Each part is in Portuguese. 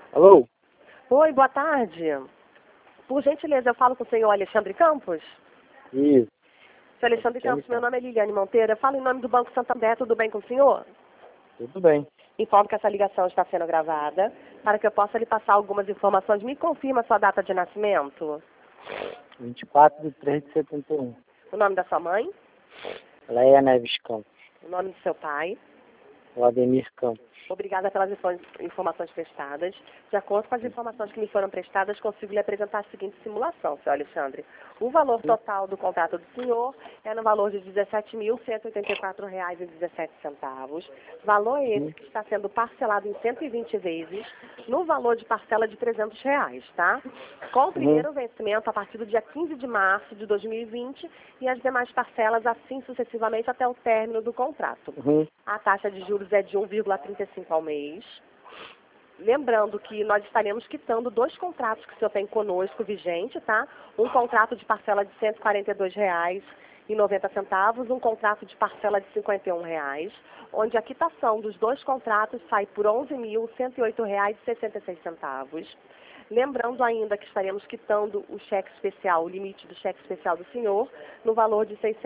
Alô? Oi, boa tarde. Por gentileza, eu falo com o senhor Alexandre Campos? Isso. Senhor Alexandre Campos, meu nome é Liliane Monteiro. Eu falo em nome do Banco Santander. Tudo bem com o senhor? Tudo bem. Informo que essa ligação está sendo gravada para que eu possa lhe passar algumas informações. Me confirma a sua data de nascimento. 24/3/71. O nome da sua mãe? Leia Neves Campos. O nome do seu pai? Vladimir Campos. Obrigada pelas informações prestadas. De acordo com as informações que me foram prestadas, consigo lhe apresentar a seguinte simulação, senhor Alexandre. O valor total do contrato do senhor é no valor de R$ 17.184,17. Valor esse que está sendo parcelado em 120 vezes, no valor de parcela de R$ 300, tá? Com o primeiro vencimento a partir do dia 15 de março de 2020 e as demais parcelas assim sucessivamente até o término do contrato. A taxa de juros é de 1,35 ao mês. Lembrando que nós estaremos quitando 2 contratos que o senhor tem conosco vigente, tá? Um contrato de parcela de R$ 142,90, um contrato de parcela de R$ 51,00, onde a quitação dos 2 contratos sai por R$ 11.108,66. Lembrando ainda que estaremos quitando o cheque especial, o limite do cheque especial do senhor, no valor de R$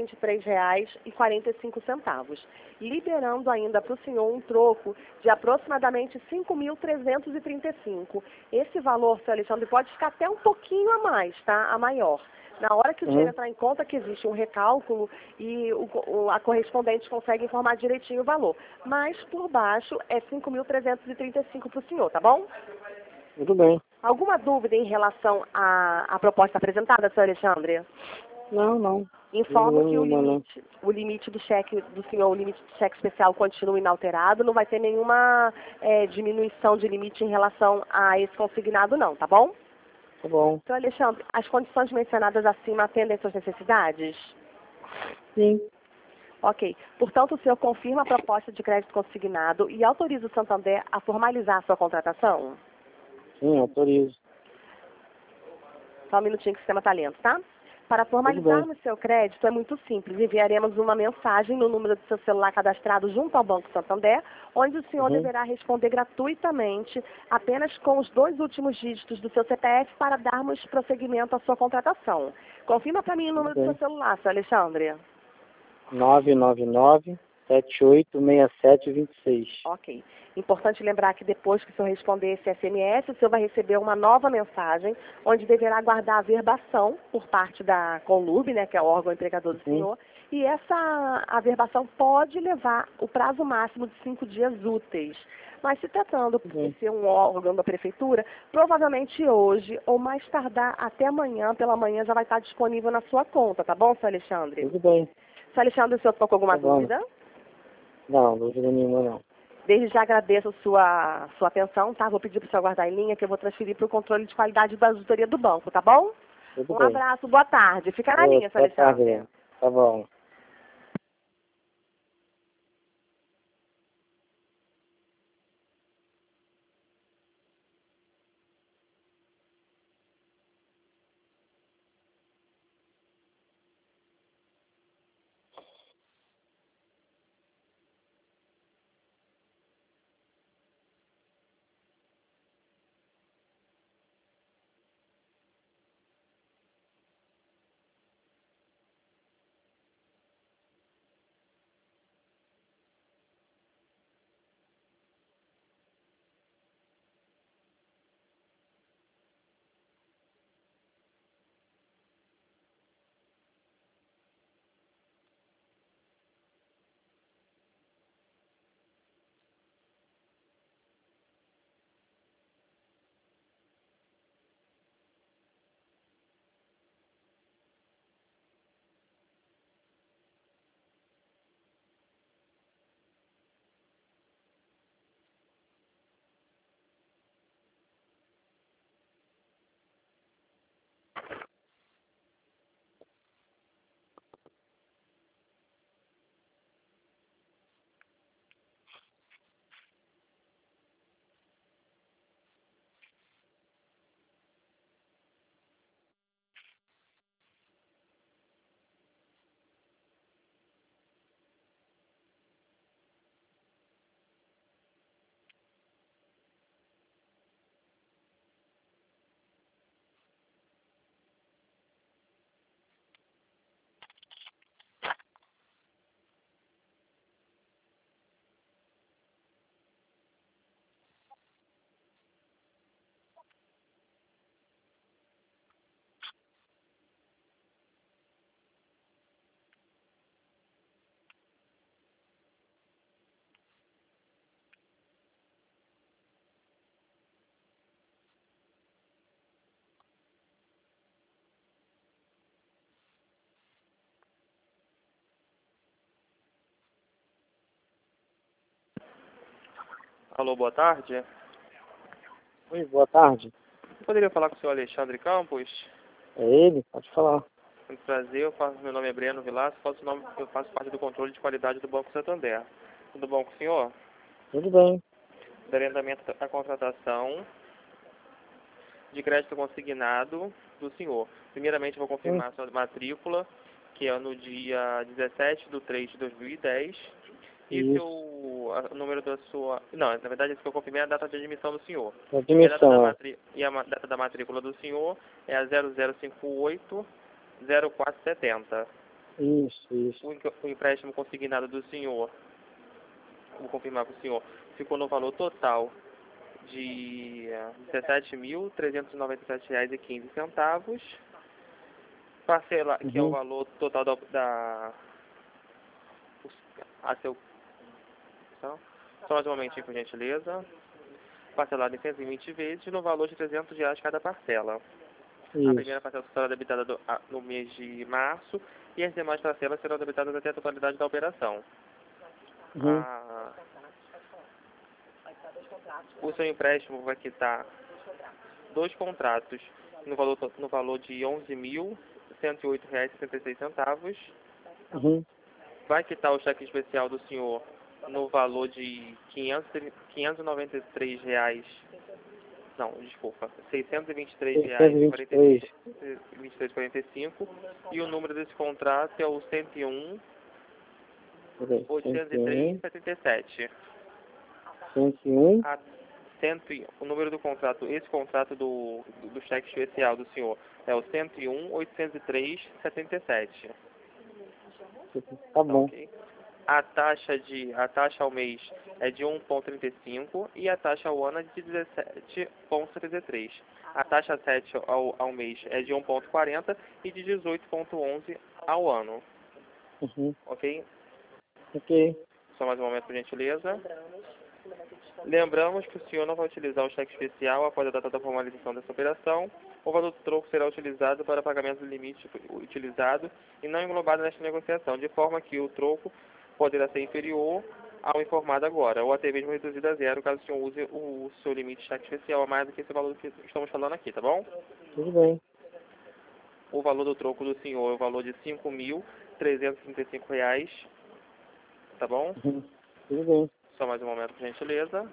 623,45, liberando ainda para o senhor um troco de aproximadamente R$ 5.335. Esse valor, senhor Alexandre, pode ficar até um pouquinho a mais, tá? A maior. Na hora que o dinheiro entrar em conta, que existe um recálculo e a correspondente consegue informar direitinho o valor. Mas, por baixo, é R$ 5.335 para o senhor, tá bom? Tudo bem. Alguma dúvida em relação à proposta apresentada, senhor Alexandre? Não. Informo que o limite do cheque do senhor, o limite do cheque especial continua inalterado, não vai ter nenhuma diminuição de limite em relação a esse consignado não, tá bom? Tá bom. Senhor Alexandre, as condições mencionadas acima atendem às suas necessidades? Sim. Ok. Portanto, o senhor confirma a proposta de crédito consignado e autoriza o Santander a formalizar a sua contratação? Sim, autorizo. Só um minutinho que o sistema está lento, tá? Para formalizarmos seu crédito é muito simples. Enviaremos uma mensagem no número do seu celular cadastrado junto ao Banco Santander, onde o senhor deverá responder gratuitamente apenas com os 2 últimos dígitos do seu CPF para darmos prosseguimento à sua contratação. Confirma para mim o número do seu celular, senhor Alexandre. 999-786726. Ok. Importante lembrar que depois que o senhor responder esse SMS, o senhor vai receber uma nova mensagem, onde deverá aguardar a verbação por parte da Conlub, né, que é o órgão empregador do senhor, e essa averbação pode levar o prazo máximo de 5 dias úteis. Mas se tratando de ser um órgão da prefeitura, provavelmente hoje, ou mais tardar até amanhã, pela manhã, já vai estar disponível na sua conta, tá bom, senhor Alexandre? Tudo bem. Senhor Alexandre, o senhor ficou com alguma dúvida? Não, dúvida nenhuma não. Desde já agradeço a sua atenção, tá? Vou pedir para o senhor aguardar em linha, que eu vou transferir para o controle de qualidade da auditoria do banco, tá bom? Tudo Um bem. abraço, boa tarde. Fica na linha, senhor Alexandre. Boa tarde. Tá bom. Alô, boa tarde. Oi, boa tarde. Eu poderia falar com o senhor Alexandre Campos? É ele? Pode falar. Muito prazer, meu nome é Breno Vilas, eu faço parte do controle de qualidade do Banco Santander. Tudo bom com o senhor? Tudo bem. Darei andamento à contratação de crédito consignado do senhor. Primeiramente, eu vou confirmar a sua matrícula, que é no dia 17/3/2010. E Isso. o número da sua... Não, na verdade, isso que eu confirmei é a data de admissão do senhor. Admissão, E a data da matrícula do senhor é a 0058-0470. Isso. O empréstimo consignado do senhor, vou confirmar para o senhor, ficou no valor total de R$ 17.397,15. Parcela, que é o valor total a seu... Só mais um momentinho, por gentileza. Parcelado em 120 vezes, no valor de R$ 300 cada parcela. Isso. A primeira parcela será debitada no mês de março e as demais parcelas serão debitadas até a totalidade da operação. O seu empréstimo vai quitar 2 contratos no valor de R$ 11.108,66. Vai quitar o cheque especial do senhor no valor de R$ 593. Não, desculpa, R$ 623,23,45. E o número desse contrato é o 101.803,77. 101. O número do contrato, esse contrato do cheque especial do senhor é o 101.803,77. Tá bom. Okay. A taxa ao mês é de 1,35 e a taxa ao ano é de 17,33. A taxa 7 ao mês é de 1,40 e de 18,11 ao ano. Ok? Ok. Só mais um momento, por gentileza. Lembramos que o senhor não vai utilizar o cheque especial após a data da formalização dessa operação. O valor do troco será utilizado para pagamento do limite utilizado e não englobado nesta negociação, de forma que o troco poderá ser inferior ao informado agora, ou até mesmo reduzido a zero, caso o senhor use o seu limite de cheque especial a mais do que esse valor que estamos falando aqui, tá bom? Tudo bem. O valor do troco do senhor é o valor de R$ 5.335, tá bom? Tudo bem. Só mais um momento, por gentileza.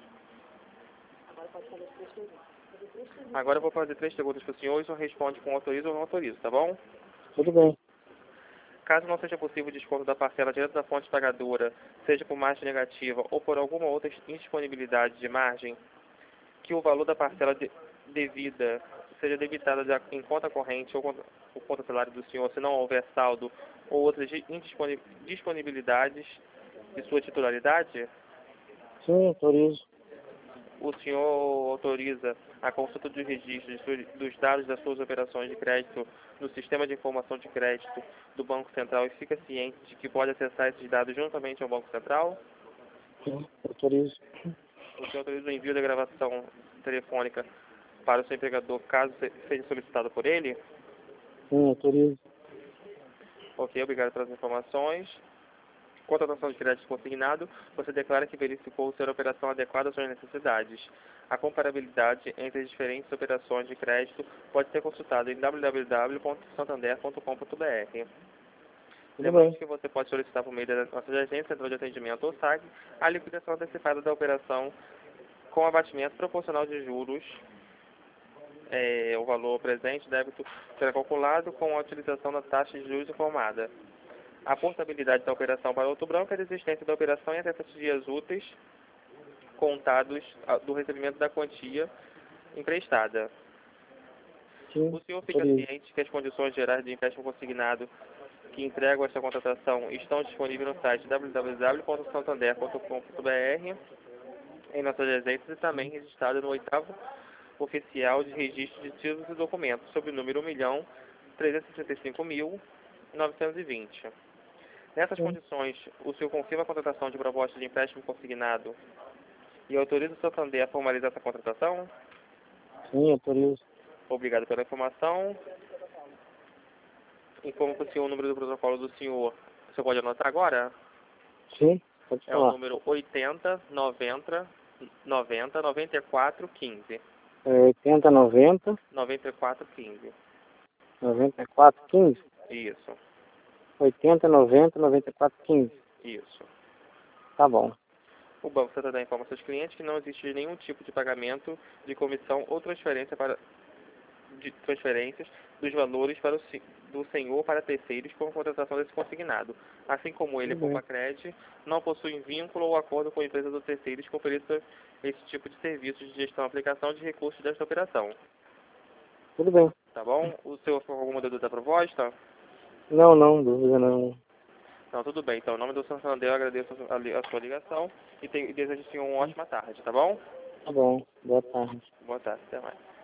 Agora eu vou fazer 3 perguntas para o senhor e o senhor responde com autorizo ou não autorizo, tá bom? Tudo bem. Caso não seja possível o desconto da parcela direto da fonte pagadora, seja por margem negativa ou por alguma outra indisponibilidade de margem, que o valor da parcela devida seja debitada em conta corrente ou conta salário do senhor, se não houver saldo ou outras disponibilidades de sua titularidade, Sim, autorizo. o senhor autoriza a consulta dos registros dos dados das suas operações de crédito no Sistema de Informação de Crédito do Banco Central e fica ciente de que pode acessar esses dados juntamente ao Banco Central? Sim, autorizo. O senhor autoriza o envio da gravação telefônica para o seu empregador caso seja solicitado por ele? Sim, autorizo. Ok, obrigado pelas informações. Contratação de crédito consignado, você declara que verificou ser a operação adequada às suas necessidades. A comparabilidade entre as diferentes operações de crédito pode ser consultada em www.santander.com.br. Lembrando que você pode solicitar por meio da nossa agência, central de atendimento ou SAG, a liquidação antecipada da operação com abatimento proporcional de juros. O valor presente débito será calculado com a utilização da taxa de juros informada. A portabilidade da operação para outro banco é a desistência da operação em até 7 dias úteis contados do recebimento da quantia emprestada. Sim, O senhor fica ciente que as condições gerais de empréstimo consignado que entregam esta contratação estão disponíveis no site www.santander.com.br em nossas agências e também registrado no 8º Oficial de Registro de Títulos e Documentos, sob o número 1.365.920. Nessas condições, o senhor confirma a contratação de proposta de empréstimo consignado e autoriza o Santander a formalizar essa contratação? Sim, autorizo. Obrigado pela informação. Informo para o senhor o número do protocolo do senhor. O senhor pode anotar agora? Sim, pode É o falar. número 8090 90 94 15. 80 90 94 15. 94 15. Isso. 80 90 94 15. Isso. Tá bom. O Banco Santander informa aos seus clientes que não existe nenhum tipo de pagamento de comissão ou transferências dos valores do senhor para terceiros com a contratação desse consignado. Assim como ele, Tudo bem. Poupa-Cred, não possui vínculo ou acordo com a empresa do terceiros que ofereça esse tipo de serviço de gestão e aplicação de recursos desta operação. Tudo bem. Tá bom? O senhor ficou com alguma dúvida da proposta? Não, dúvida não. Não, tudo bem. Então, em nome do Santander, eu agradeço a sua ligação e desejo, sim, uma ótima tarde, tá bom? Tá bom. Boa tarde. Boa tarde, até mais.